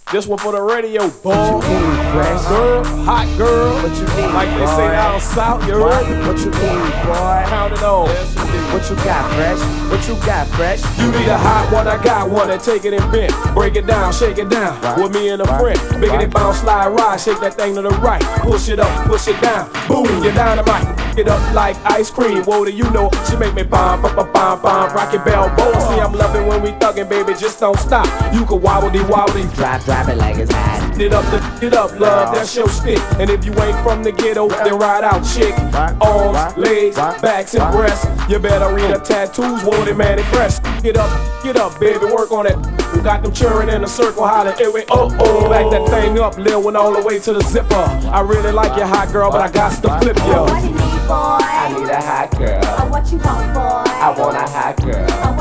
This one for the radio, boy. What you need, fresh? Girl, hot girl. What you need, like they say boy? down south, you heard? What you need, boy? Count it on. What you got, fresh? What you got, fresh? You need a hot one, I got one, and take it and bend. Break it down, shake it down, with me and a friend. Bigger than bounce, slide, ride, shake that thing to the right. Push it up, push it down, boom, you're dynamite. Get up like ice cream, whoa, do you know? She make me bomb, bomb, bomb, bomb, rock it, bell, boy. See, I'm loving when we thuggin', baby, just don't stop. You can wobble-dee, Drop it like it's hot. Get up, love, that's your stick. And if you ain't from the ghetto, then ride out, chick. Arms, legs, backs, and breasts. You better read her tattoos, wounded man impressed. Get up, baby, work on it. You got them churning in a circle, hollering, anyway, back that thing up, little one all the way to the zipper. I really like your hot girl, but I got to flip you. What you need, boy? I need a hot girl. What you want, boy? I want a hot girl.